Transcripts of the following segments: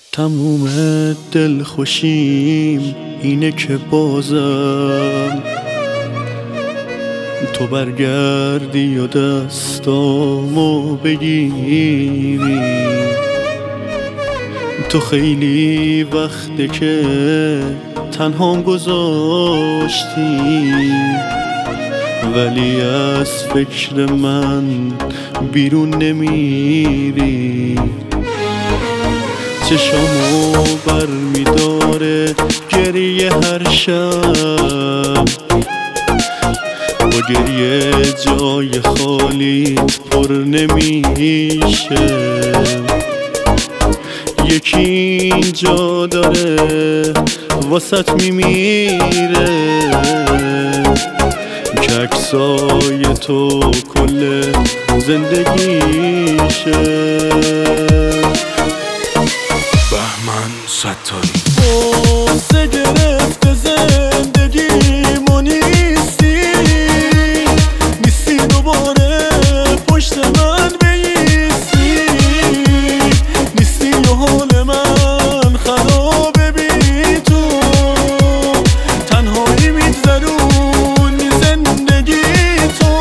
تموم دل خوشیم اینه که بازم تو برگردی و دستامو بگیری. تو خیلی وقته که تنهام گذاشتی، ولی از فکر من بیرون نمیری. چشامو بر میداره گریه هر شب، با گریه جای خالی پر نمیشه. یکی اینجا داره واسط میمیره که عکسای تو کل زندگیشه. بهمن ستاری قصه گرفته زندگیمو نیستی دوباره پشت من بیستی. نیستی و حال من خرابه بی تو، تنهایی میگذرونی زندگی تو.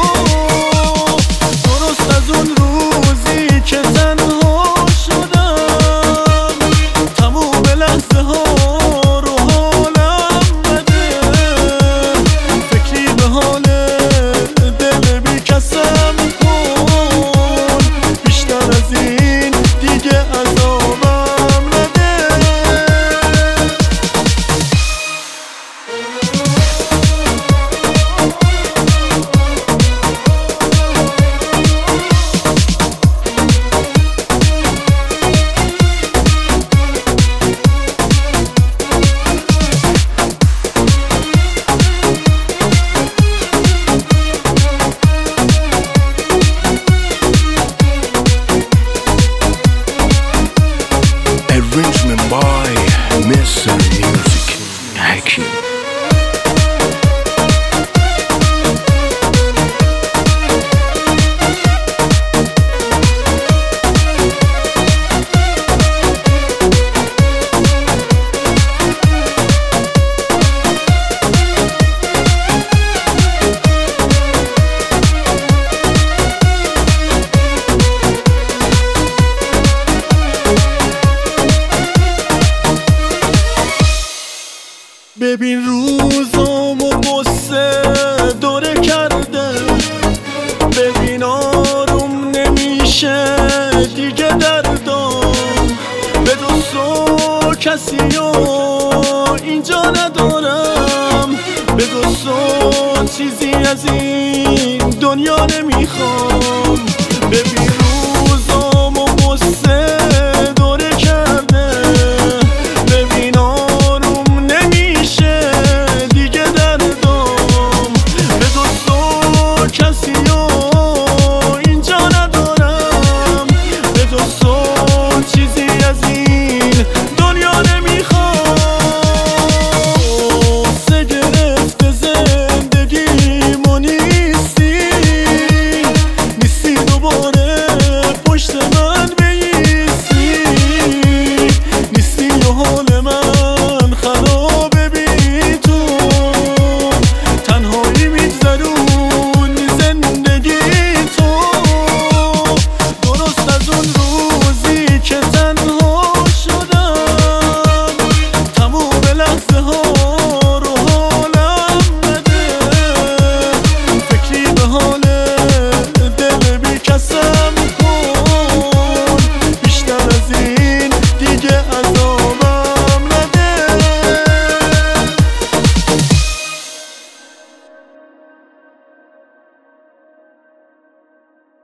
درست از اون روزی که تنها شدم، تموم لحظه ها رو حالم بده. فکری به حال دل بی کسم کن، بیشتر از این دیگه عذابم نده. Arrangement by Mr. Music Hakim. ببین روزامو قصه دوره کرده، ببین آروم نمیشه دیگه دردم. به دوست و کسی و اینجا ندارم، به دوست و چیزی از این دنیا نمیخوام. ببین